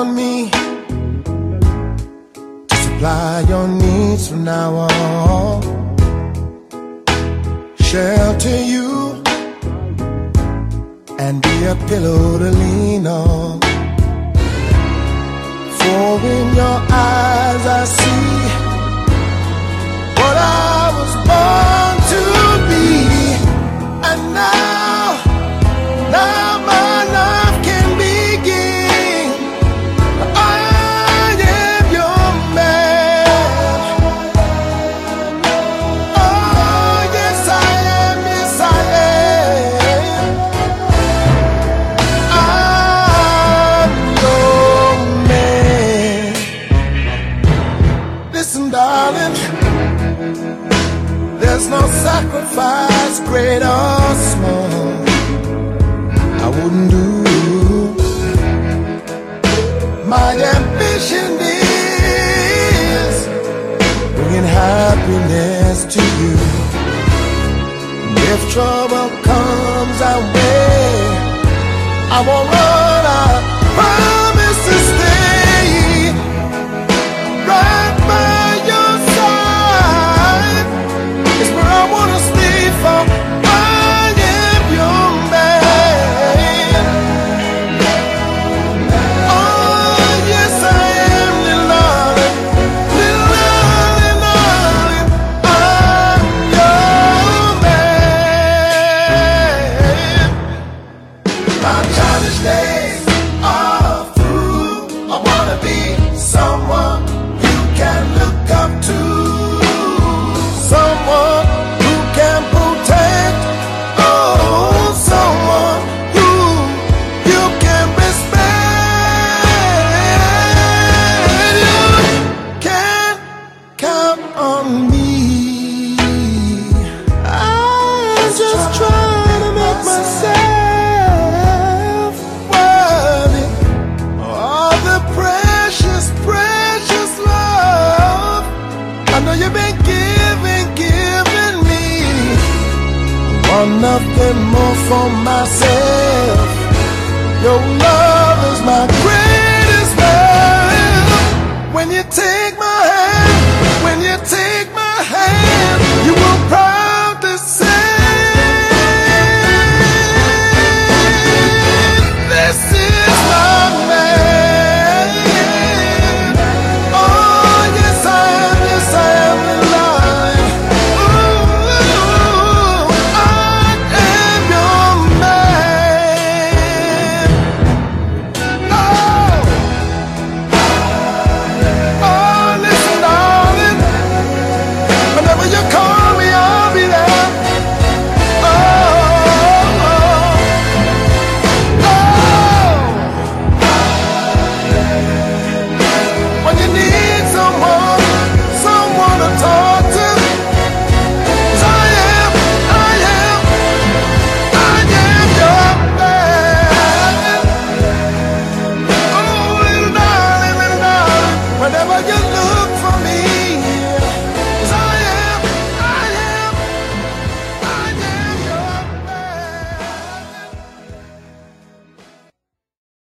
on me to supply your needs from now on. Shelter you and be a pillow to lean on. For in your eyes I see what I was born to be. And now my life can begin. I am your man. Oh yes I am, yes I am. I'm your man. Listen darling, there's no sacrifice, great or small, I wouldn't do. My ambition is bringing happiness to you. And if trouble comes our way, I won't run, I promise to stay right by your side. It's where I wanna stay for. I am your man. Oh yes I am, little darling, little darling, darling. I'm your man. My childish days are through. I wanna be someone you can look up to, someone who can protect, oh, someone who you can respect. You can count on me. I'm just trying to make myself worthy of the precious, precious love I know you've been giving me. I want nothing more for myself. Your love is my